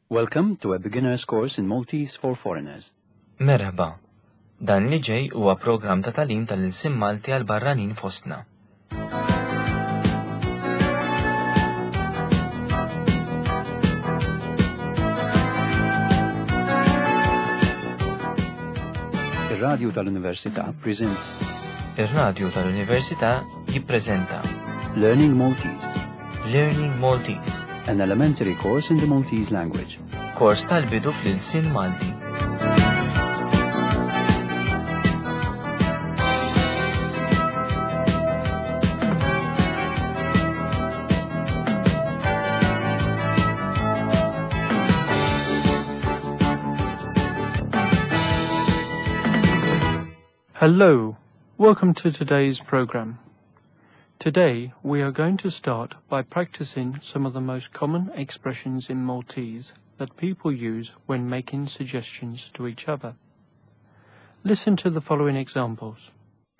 Welcome to a beginner's course in Maltese for foreigners. Merħba. Dan li ġej huwa programm ta' tagħlim tal-ilsiem Malti għal barranin fostna. Ir-Radju tal-Università presents Ir-Radju tal-Università jippreżenta Learning Maltese, Learning Maltese, an elementary course in the Maltese language. kors tal-bidu fl-ilsien Malti. Hello, welcome to today's program. Today we are going to start by practicing some of the most common expressions in Maltese that people use when making suggestions to each other. Listen to the following examples.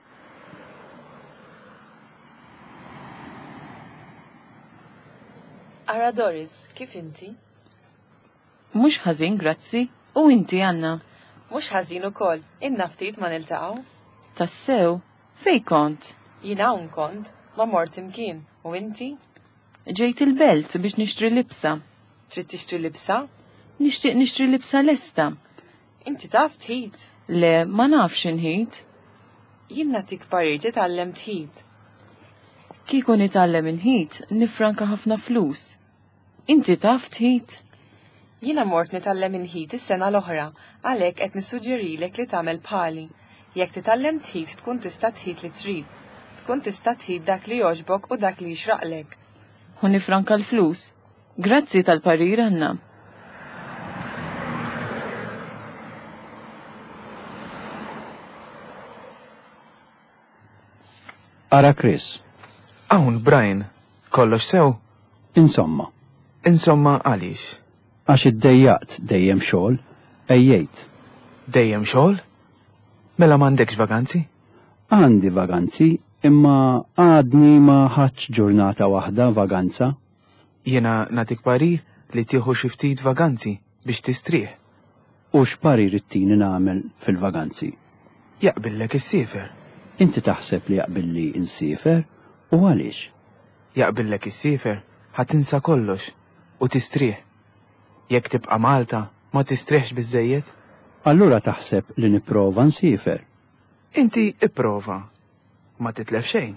Ara Doris, kif inti? Mux ħażin, grazzi, u inti Anna. Mux ħażin ukoll, inna ftit ma niltaqgħu. Tassew, fej kont? Jien hawn kont, ma mort imkien, u inti? Ġejt il-belt biex nixtri libsa. Trid tixtri libsa? Nixtieq nixtri libsa lesta. Inti taf tħid. Le, ma nafx inħid. Jien nagħtik parir titgħallem tħid. Kieku nitgħallem inħid, nifranka ħafna flus. Inti taf tħid? Jiena mort nitgħallem inħid is-sena l-oħra, għalhekk qed nissuġġerilek li tagħmel bħali. Jekk titgħallem tħid tkun tista' tħid li trid. Tkun tista' tħid dak li jogħġbok u dak li jixraqlek. U nifranka l-flus. Grazzi tal-parir Anna. Ara Chris. Hawn Brian, kollox sew? Insomma, Għaliex? għax iddejjaqt dejjem xogħol, ejjejt. Dejjem xogħol? Mela m'għandekx vakanzi? Għandi vaganzi, imma għadni ma ħadx ġurnata waħda vaganza. Jiena nagħtik parir li tieħu xi ftit vakanzi biex tistrieħ. U x'pari rittini nagħmel fil-vaganzi. Jaqbillek is-siefer. Inti taħseb li jaqbilli insifer u għaliex? Jaqbillek is-siefer ħatinsa kollox u tistrieħ. Jekk tibqa' Malta ma tistrieħx biżejjed? Allura taħseb li nipprova nsifer. Inti ipprova. Ma titlef xejn.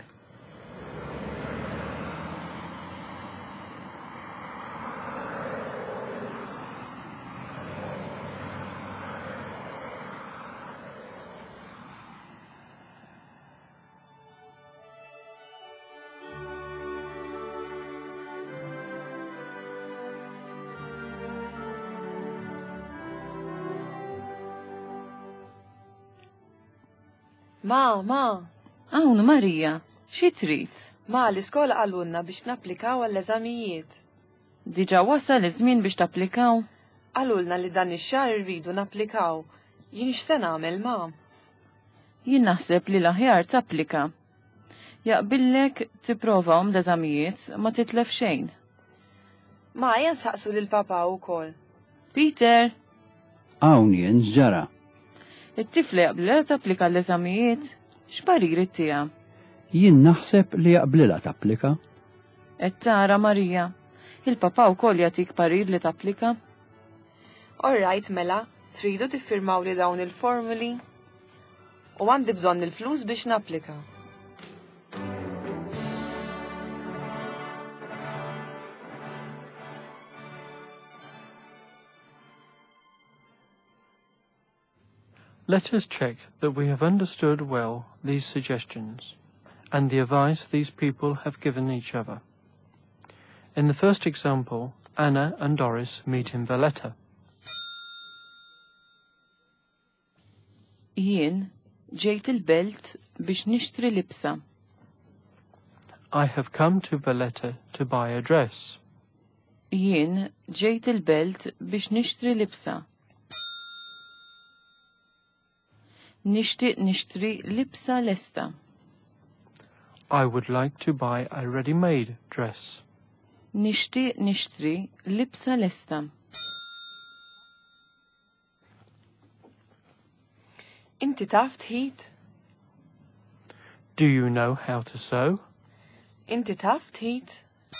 Ma. Hawn Marija, xi trid? Ma l-iskola qalulna biex napplikaw għall-eżamijiet. Diġà wasal iż-żmien biex tapplikaw? Qalulna li dan ix-xahar irridu napplikaw. Jien x'se nagħmel ma? Jien naħseb li l-aħjar tapplika. Jaqbillek tipprovahom l-eżamijiet ma titlef xejn. Ma jen saqsu lil papa wkoll. Peter, Hawn jien ġara. it-tifla jaqbillha tapplika l-eżamijiet? X'parir tiegħek? Jien naħseb li jaqblilha tapplika. Qed tara Marija, il-papa wkoll jagħtik parir li tapplika? Alright mela, tridu tiffirmaw li dawn il-formuli? U għandi bżonn il-flus biex napplika. Let us check that we have understood well these suggestions and the advice these people have given each other. In the first example, Anna and Doris meet in Valletta. Jien ġejt il-belt biex nixtri libsa. I have come to Valletta to buy a dress. Jien ġejt il-belt biex nixtri libsa. Nixtieq nixtri libsa lesta. I would like to buy a ready-made dress. Nixtieq nixtri libsa lesta. Inti taf tħid? Do you know how to sew? Inti taf tħid?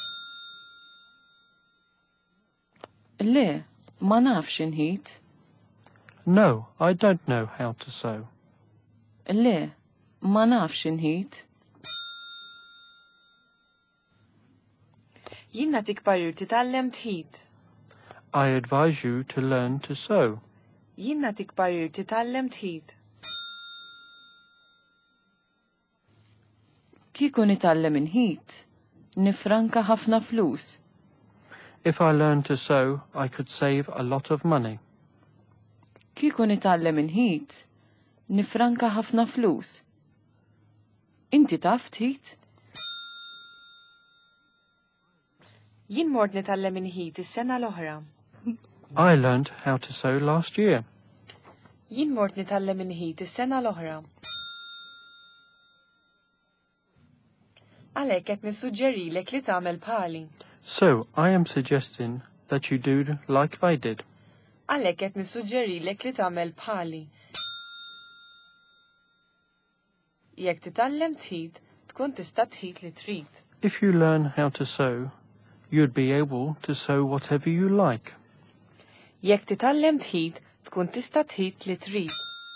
Le, ma nafx inħid. No, I don't know how to sew. Le, ma nafx inħid. Jien nagħtik parir titgħallem tħid. I advise you to learn to sew. Jien nagħtik parir titgħallem tħid. Kieku nitgħallem inħid, nifranka ħafna flus. If I learned to sew, I could save a lot of money. Kieku nitgħallem inħid, nifranka ħafna flus. Inti taf tħid? Jien mort nitgħallem inħid is-sena l-oħra. I learned how to sew last year. Jien mort nitgħallem inħid is-sena l-oħra. Għalhekk qed nissuġġerilek li tagħmel bħali. So, I am suggesting that you do like I did. Għalhekk qed nissuġġerilek li tagħmel bħali. Jekk titgħallem tħid, tkun tista' tħid li trid. If you learn how to sew, you'd be able to sew whatever you like. Jekk titgħallem tħid, tkun tista' tħid li trid.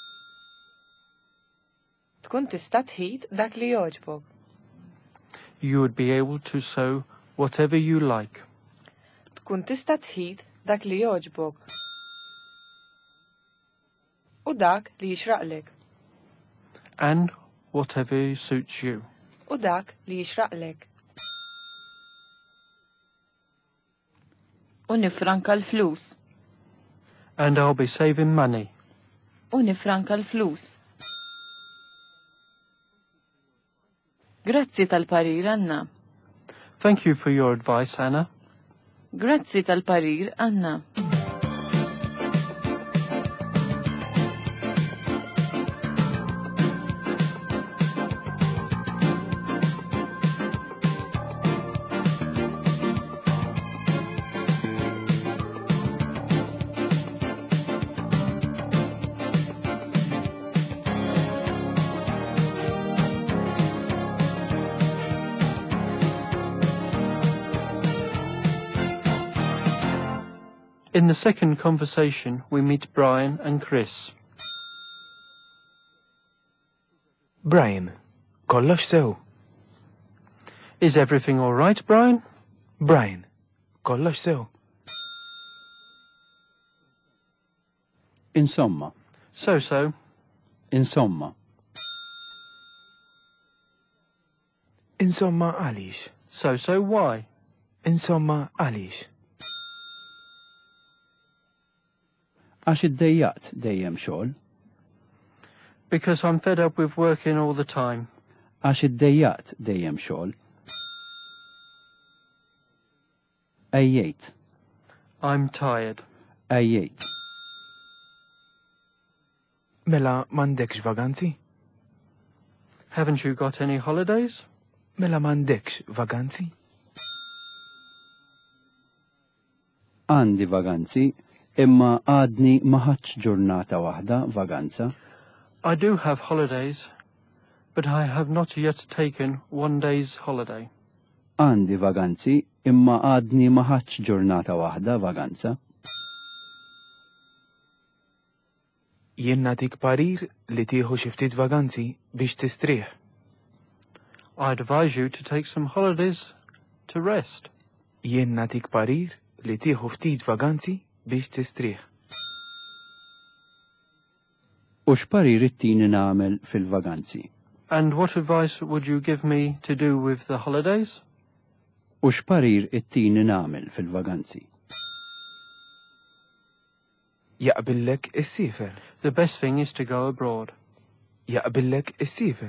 Tkun tista' tħid dak li jogħġbok. You would be able to sew whatever you like. Tkun tista' tħid dak li jogħġbok. U dak li jixraqlek. And whatever suits you. U dak li jixraqlek. U nifranka l-flus. And I'll be saving money. U nifranka l-flus. Grazzi tal-parir, Anna. Thank you for your advice, Anna. Grazzi tal-parir, Anna. In the second conversation, we meet Brian and Chris. Brian, kollox sew. Is everything all right, Brian? Brian, kollox sew. Insomma, So. insomma, Insomma għaliex. So, why? Insomma għaliex. għax iddejjaqt dejjem xogħol, Because I'm fed up with working all the time. għax iddejjaqt dejjem xogħol. Ejjejt, I'm tired. ejjejt. Mela m'għandekx vaganzi? Haven't you got any holidays? Mela m'għandekx vaganzi? Għandi vaganzi, imma għadni ma ħadx ġurnata waħda vaganza. I do have holidays, but I have not yet taken one day's holiday. Għandi vaganzi, imma għadni ma ħadx ġurnata waħda vaganza. Jien nagħtik parir li tieħu xi ftit vaganzi biex tistrieħ. I advise you to take some holidays to rest. Jien nagħtik parir li tieħu ftit vaganzi biex tistrieħ. U x'parir it-tieni nagħmel fil-vaganzi? And what advice would you give me to do with the holidays? U x'parir it-tieni nagħmel fil-vaganzi? Jaqbillek is-siefer. The best thing is to go abroad. Jaqbillek is-siefer.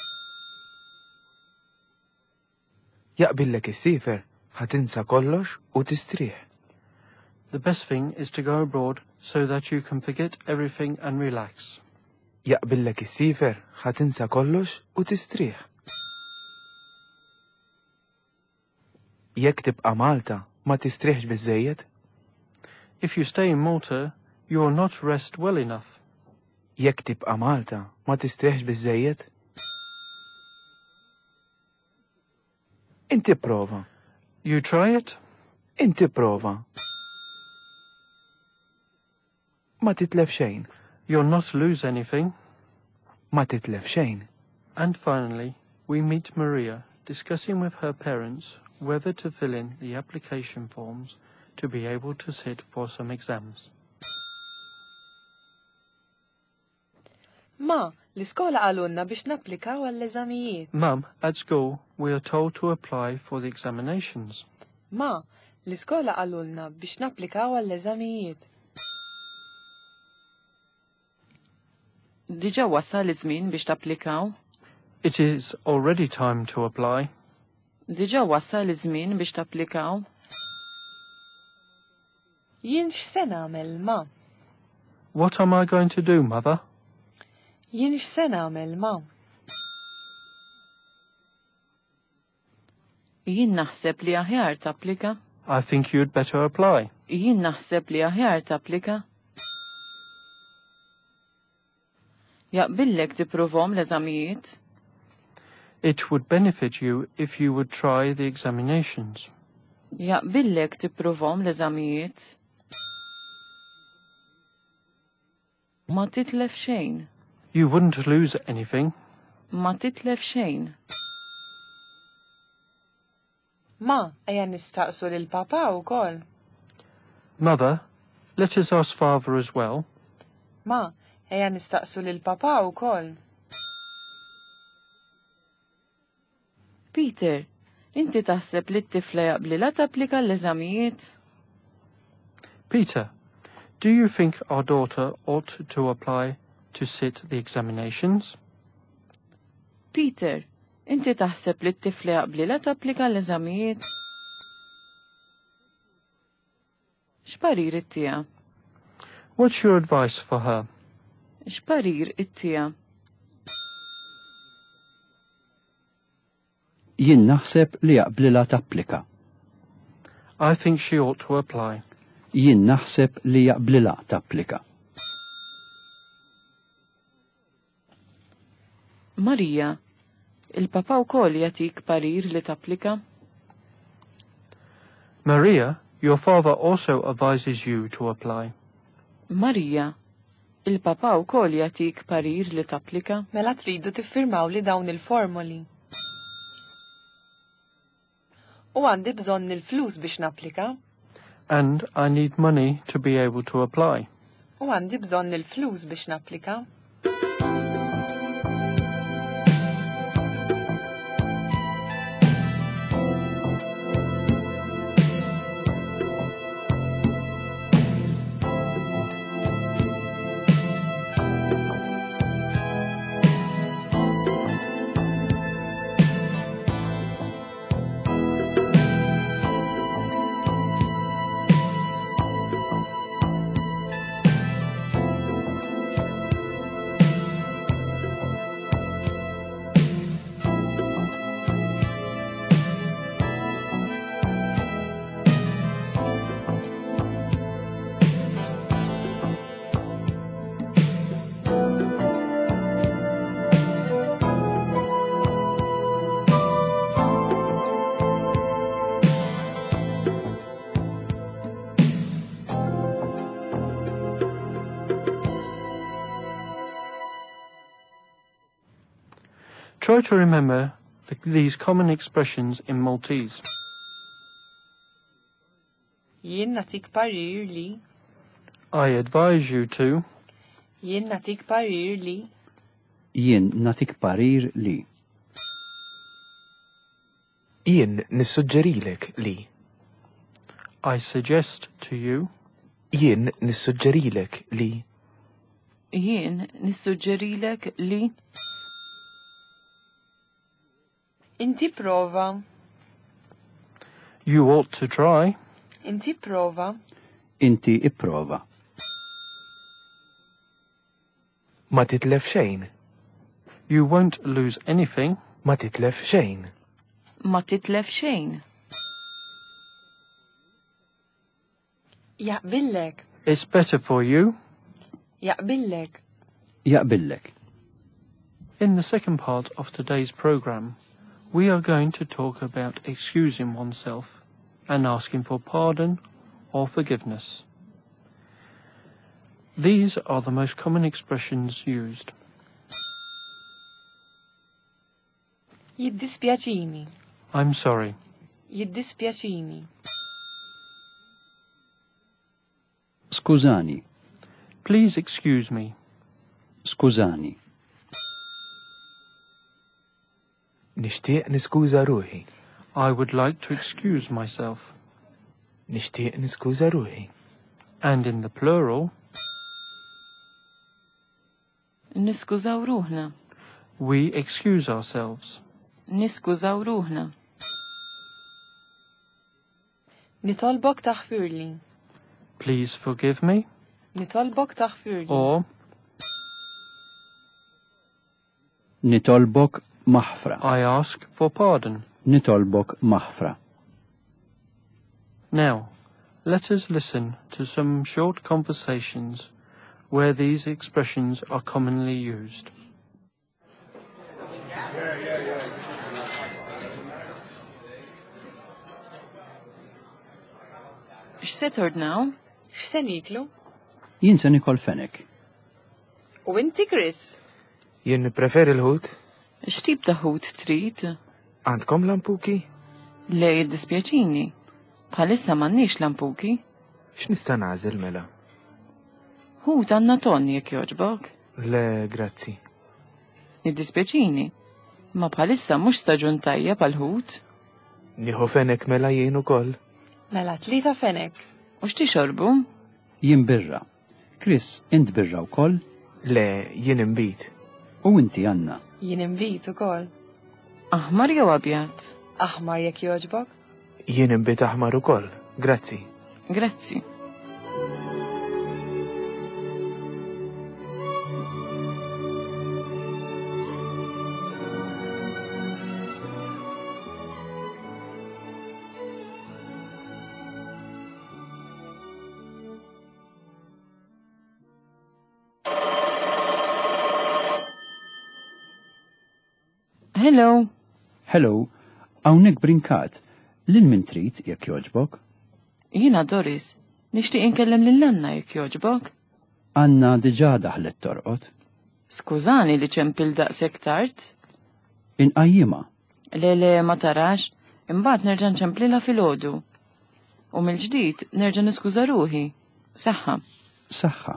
Jaqbillek is-siefer ħatinsa kollox u tistrieħ. The best thing is to go abroad so that you can forget everything and relax. Jaqbillek is-siefer ħatinsa kollox u tistrieħ. Jekk tibqa' Malta ma tistrieħx biżżejjed? If you stay in Malta, you will not rest well enough. Jekk tibqa' Malta, ma tistrieħx biżżejjed? Inti prova. You try it? Inti prova. Ma titlef xejn. You'll not lose anything. Ma titlef xejn. And finally, we meet Maria discussing with her parents whether to fill in the application forms to be able to sit for some exams. Ma, l-iskola għalunna biex napplikaw għall-eżamijiet. Mum, at school, we are told to apply for the examinations. Ma, l-iskola għalunna biex napplikaw għall-eżamijiet. Diġa wasal iż-żmien biex tapplikaw? It is already time to apply. Diġa wasal iż-żmien biex tapplikaw? Jien x'se nagħmel, ma? What am I going to do, Mother? Jien x'se nagħmel, ma? Jien naħseb li aħjar tapplika. I think you'd better apply. Jien naħseb li aħjar tapplika. Jaqbillek tipprovhom l-eżamijiet? It would benefit you if you would try the examinations. Jaqbillek tipprovhom l-eżamijiet? Ma titlef xejn. You wouldn't lose anything. Ma titlef xejn. Ma, ejja nistaqsu lil papa wkoll. Mother, let us ask Father as well. Ma, ejja nistaqsu lil papa wkoll. Peter, inti taħseb li t-tifla jaqblilha tapplika l-eżamijiet? Peter, do you think our daughter ought to apply to sit the examinations? Peter, inti taħseb li t-tifla jaqblilha tapplika l-eżamijiet? X'parir it-tija? What's your advice for her? X'parir it-tija? Jien naħseb li jaqblilha tapplika. I think she ought to apply. Jien naħseb li jaqblilha tapplika. Marija, il-papa wkoll jagħtik parir li tapplika? Maria, your father also advises you to apply. Marija, il-papa wkoll jagħtik parir li tapplika? Mela tridu tiffirmaw li dawn il-formuli. U għandi bżonn il-flus biex napplika. And I need money to be able to apply. U għandi bżonn il-flus biex napplika. Try to remember these common expressions in Maltese. Jien natik parir li. I advise you to. Jien natik parir li. Jien natik parir li. Jien nissuġġerilek li. I suggest to you. Jien nissuġġerilek li. Jien nissuġġerilek li. Inti prova. You ought to try. Inti prova. Inti ipprova. Ma titlef xejn. You won't lose anything. Ma titlef xejn. Ma titlef xejn. Jaqbillek. It's better for you. Jaqbillek. jaqbillek. In the second part of today's program, we are going to talk about excusing oneself and asking for pardon or forgiveness. These are the most common expressions used. Jiddispjaċini. I'm sorry. Jiddispjaċini. Skużani, Please excuse me. skużani, Nixtieq niskuża ruħi. I would like to excuse myself. Nixtieq niskuża ruħi. And in the plural, Niskużaw ruħna. we excuse ourselves. Niskużaw ruħna. Nitolbok taħfirli. Please forgive me. Nitolbok taħfirli. Or, nitolbok maħfra, I ask for pardon. nitolbok maħfra. Now, let us listen to some short conversations where these expressions are commonly used. X'se tordnaw? X'se niklu? Jien se nikol fenek. U inti, Chris? Jien nippreferi l-ħut. X'tip ta' ħut trid? Għandkom lampuki? Le jiddispjaċini. Bħalissa m'għandniex lampuki. X'nista' nagħżel mela? Ħut għandna tonni jekk jogħġbok. Le, grazzi. Jiddispjaċini. Ma bħalissa mhux staġun tajjeb għal ħut. Nieħu fenek mela jien ukoll. Mela 3 fenek. U x'tixorbu? Jien birra. Chris, int birra wkoll? Le, jien imbit. U inti Anna. Jien invit ukoll. Aħmar jew abjad? Aħmar jekk jogħġbok? Jien imbit aħmar ukoll. Grazzi. Grazzi. Hello. Hello, hawnhekk brinkat. Lil min trid jekk jogħġbok? Jiena Doris. Nixtieq inkellem lil Anna jekk jogħġbok. Anna diġà daħlet torqod. Skużani li ċempil daqshekk tard. Inqajjima. Le ma tarax, imbagħad nerġa' nċemplilha filgħodu. U mill-ġdid nerġa' niskuża ruħi. Saħħa. Saħħa.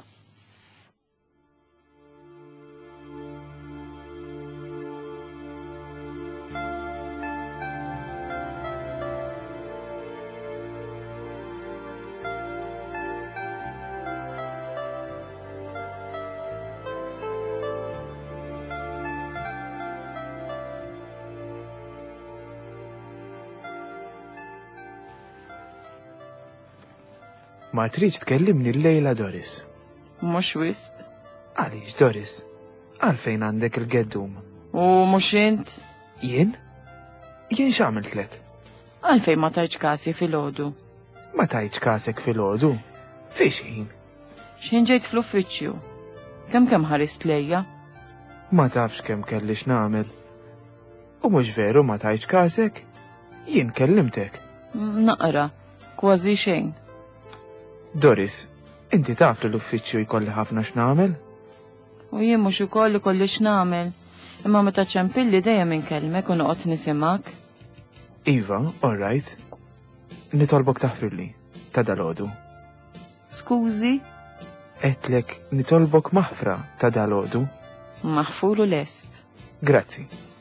Ma tridx tkellimni l-lejla Doris. Mhux wisq. Għaliex Doris? Għalfejn għandek il-geddum? U mhux int? Jien? Jien x'għamiltlek? Għalfejn ma tajċ kasi filgħodu. Ma tajċ kasek fil-ħodu? Fiex jien? X'in ġejt fl-uffiċċju. Kemm ħarist lejja? Ma tafx kemm kellix nagħmel. U mhux veru ma tajċ kasek? Jien kellimtek. Naqra, kważi xejn. Doris, inti taf li l-uffiċċju jkolli ħafna x'nagħmel? U jien mhux ukoll ikolli x'nagħmel. Imma meta ċempilli dejjem inkellmek u noqgħod nisimgħek. Iva, all right. Nitolbok taħfirli, ta' dalodu. Skużi, Etlek nitolbok maħfra ta' dalodu. maħfur u lest. Grazzi.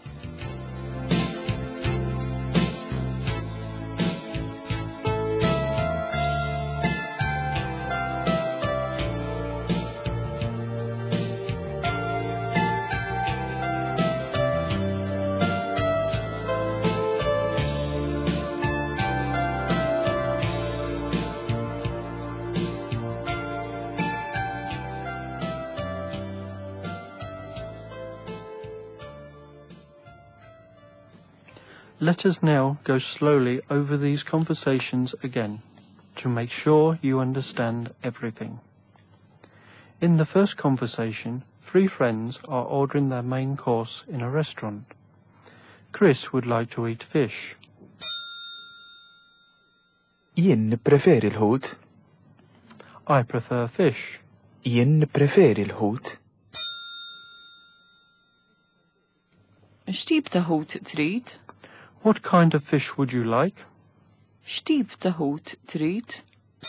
Let us now go slowly over these conversations again to make sure you understand everything. In the first conversation, three friends are ordering their main course in a restaurant. Chris would like to eat fish. Jien nippreferi l-ħut. I prefer fish. Jien nippreferi l-ħut. X'tip ta' ħut trid? What kind of fish would you like? X'tip ta' ħut trid?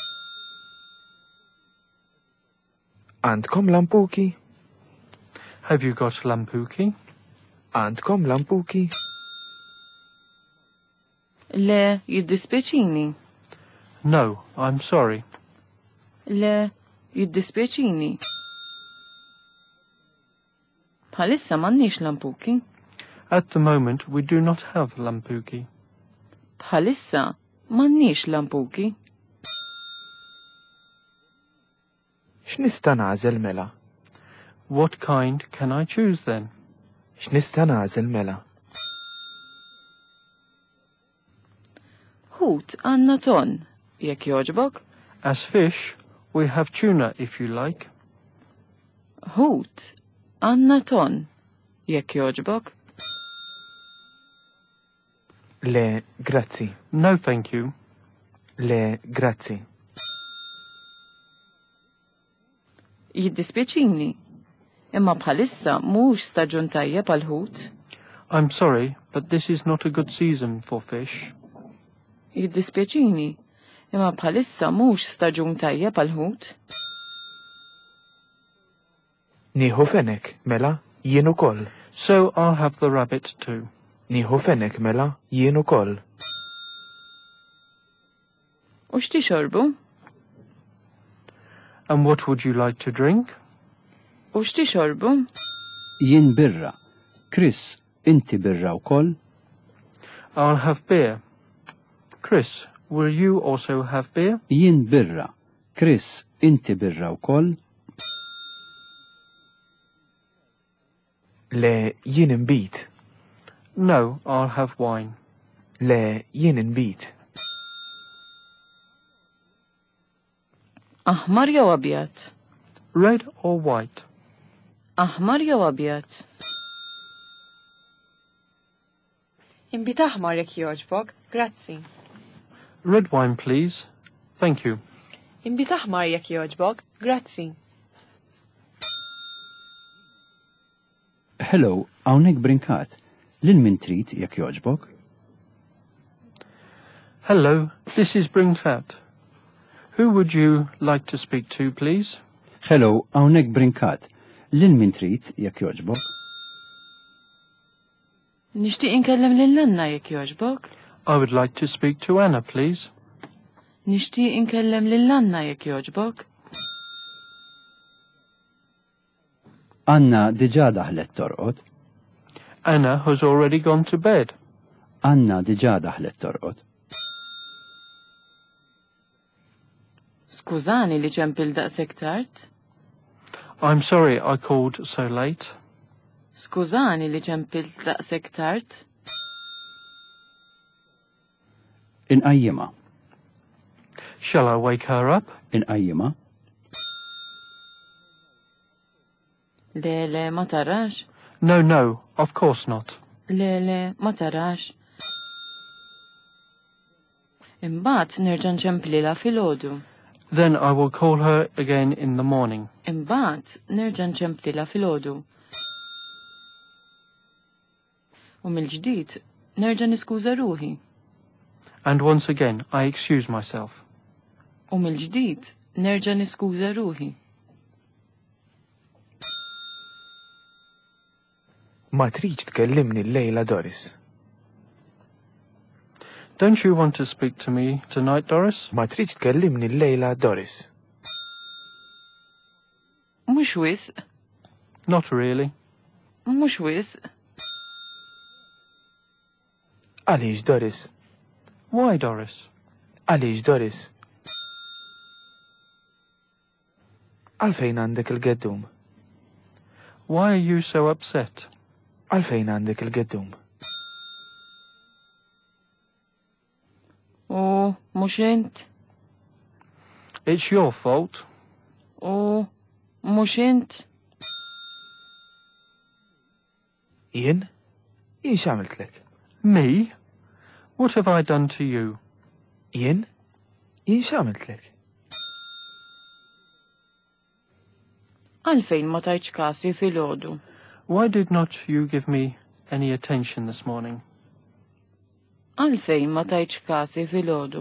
Għandkom lampuki? Have you got lampuki? Għandkom lampuki? Le, jiddispjaċini. No, I'm sorry. Le, jiddispjaċini. Bħalissa m'għandniex lampuki. At the moment, we do not have lampuki. Bħalissa m'għandniex lampuki. X'nista' nagħżel mela? What kind can I choose then? X'nista' nagħżel mela? Ħut għandna ton, jekk jogħġbok. As fish, we have tuna if you like. Ħut għandna ton, jekk jogħġbok. Le, grazzi. No, thank you. Le, grazzi. Jiddispjaċini. Imma bħalissa mhux staġun tajjeb għal ħut. I'm sorry, but this is not a good season for fish. Jiddispjaċini. Imma bħalissa mhux staġun tajjeb għal ħut. Nieħu fenek, mela, jien ukoll. So I'll have the rabbit too. Nieħu fenek, mela, jien ukoll. U x'tixorbu? And what would you like to drink? U x'tixorbu? Jien birra. Chris, inti birra wkoll? I'll have beer. Chris, will you also have beer? Jien birra. Chris, inti birra wkoll? Le, jien imbit. No, I'll have wine. Le, jien imbit. Aħmar jew abjad? Red or white? Aħmar jew abjad? Inbit aħmar jekk jogħġbok, grazzi. Red wine, please. Thank you. Inbit aħmar jekk jogħġbok, grazzi. Hello, hawnhekk brinkat. Lil min trid jekk jogħġbok? Hello, this is Brinkat. Who would you like to speak to, please? Hello, hawnhekk brinkat. Lil min trid jekk jogħġbok? Nixtieq inkellem lil Anna jekk jogħġbok? I would like to speak to Anna, please. Nixtieq inkellem lil Anna jekk jogħġbok? Anna diġà daħlet torqod. Anna has already gone to bed. Anna diġà daħlet torqod. Skużani li ċempil daqshekk tard. I'm sorry I called so late. Skużani li ċempil daqshekk tard. Inqajjima. Shall I wake her up? Inqajjima. Le, ma tarax. No, no, of course not. Le, ma tarax. Imbagħad nerġa' nċemplilha filgħodu. Then I will call her again in the morning. Imbagħad nerġa' nċemplilha filgħodu. U mill-ġdid nerġa' niskuża ruħi. And once again I excuse myself. U mill-ġdid nerġa' niskuża ruħi. Ma tridx tkellimni llejla Doris. Don't you want to speak to me tonight, Doris? Ma tridx tkellimni llejla Doris. Mhux wisq. Not really. Mhux wisq. Għaliex Doris? Why, Doris? Għaliex Doris? Għalfejn għandek il-geddum? Why are you so upset? Għalfejn għandek il-geddum? U mhux int. It's your fault. U mhux int. Jien x'għamiltlek? Me? What have I done to you? Jien x'għamiltlek? Għalfejn ma tajtx kasi filgħodu? Why did not you give me any attention this morning? Għalfejn ma tajtx kasi filgħodu?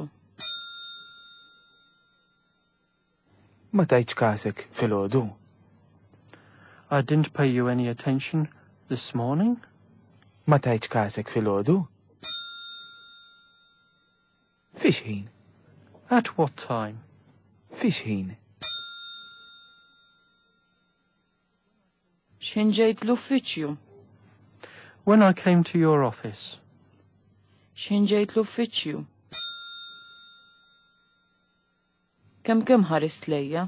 Ma tajtx kasek filgħodu? I didn't pay you any attention this morning? Ma tajtx kasek filgħodu? Fiex ħin? At what time? Fiex ħin? X'in ġejt l-uffiċċju? When I came to your office. X'in ġejt l-uffiċċju? Kemm ħarist lejja?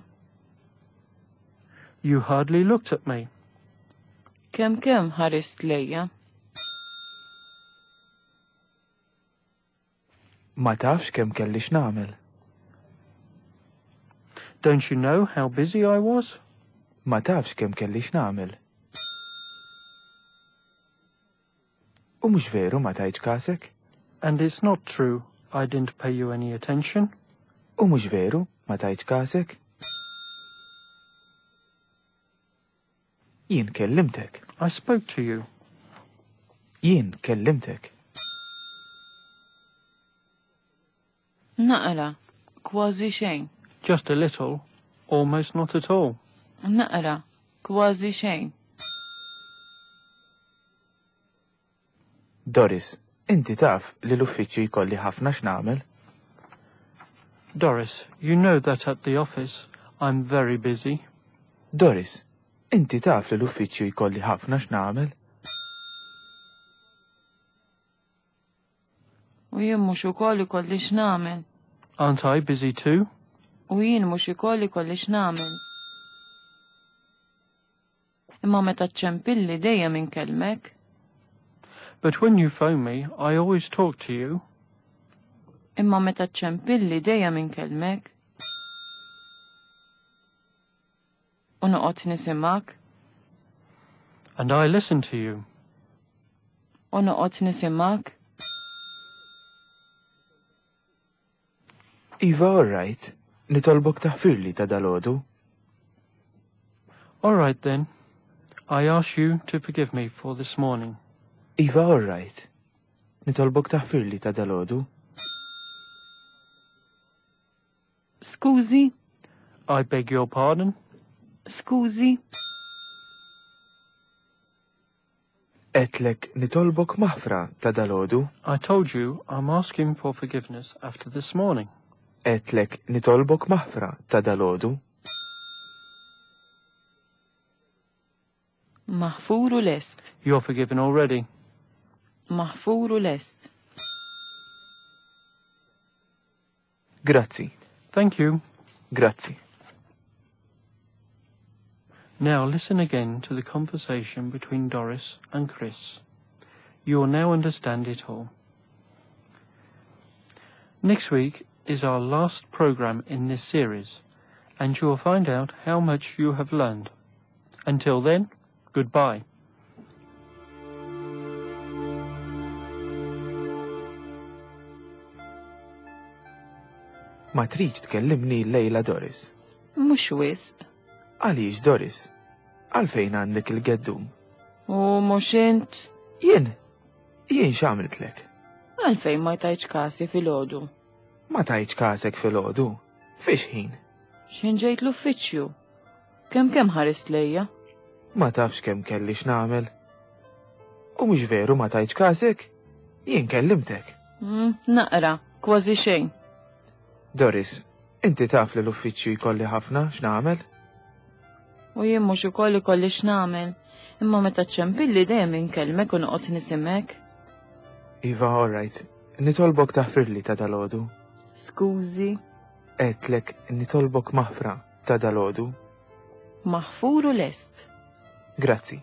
You hardly looked at me. Kemm ħarist lejja? Ma tafx kemm kelli x'nagħmel. Don't you know how busy I was? Ma tafx kemm kelli x'nagħmel. U mhux veru ma tajtx kasek? And it's not true I didn't pay you any attention? U mhux veru ma tajtx kasek? Jien kellimtek. I spoke to you. Jien kellimtek. Naqra, kważi xejn. Just a little, almost not at all. Naqra, kważi xejn. Doris, inti taf li l-uffiċċju jkolli ħafna x'nagħmel? Doris, you know that at the office I'm very busy. Doris, inti taf li l-uffiċċju jkolli ħafna x'nagħmel? U jien mhux ukoll ikolli x'nagħmel. Aren't I busy too? U jien mhux ukoll ikolli x'nagħmel. Imma meta ċċempilli dejjem inkellmek. But when you phone me, I always talk to you. Imma meta ċċempilli dejjem inkellmek. U noqgħod nisimak. And I listen to you. U noqgħod nisimak. Iva, all right. Nitolbok taħfirli ta' dalodu. All right then. I ask you to forgive me for this morning. Iva, all right. Nitolbok taħfirli ta' dalodu. Skużi, I beg your pardon. skużi. Etlek nitolbok maħfra ta' dalodu. I told you I'm asking for forgiveness after this morning. Etlek nitolbok maħfra ta' dalodu. Maħfuru lest. You're forgiven already. Maħfuru lest. Grazzi. Thank you. Grazzi. Now listen again to the conversation between Doris and Chris. You will now understand it all. Next week is our last program in this series, and you will find out how much you have learned. Until then, goodbye. Ma tridx tkellimni lejla Doris. Mhux wisq. Għaliex Doris? Għalfejn għandek il-geddum? U mhux int. Jien x'għamiltlek? Għalfejn ma jtajtx kasi filgħodu. Ma tajtx kasek filgħodu. Fiex ħin? X'in ġejt l-uffiċċju. Kemm ħarist lejja. Ma tafx kemm kelli x'nagħmel. U mhux veru ma tajtx kasek? Jien kellimtek. Naqra, kważi xejn. Doris, inti taf li l-uffiċċju jkolli ħafna x'nagħmel? U jien mhux ukoll ikolli x'nagħmel, imma meta ċċempilli dejjem inkellmek u noqgħod nisimek. Iva, all right. Nitolbok taħfirli ta' dalodu. Skużi. Etlek nitolbok maħfra ta' dalodu. Maħfuru lest. Grazzi.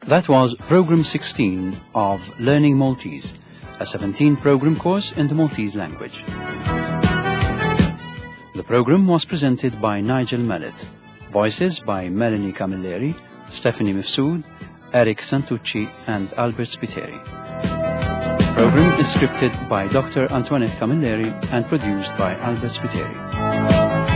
That was Program 16 of Learning Maltese, a 17-program course in the Maltese language. The program was presented by Nigel Mallet. Voices by Melanie Camilleri, Stephanie Mifsud, Eric Santucci, and Albert Spiteri. The program is scripted by Dr. Antoinette Camilleri and produced by Albert Spiteri.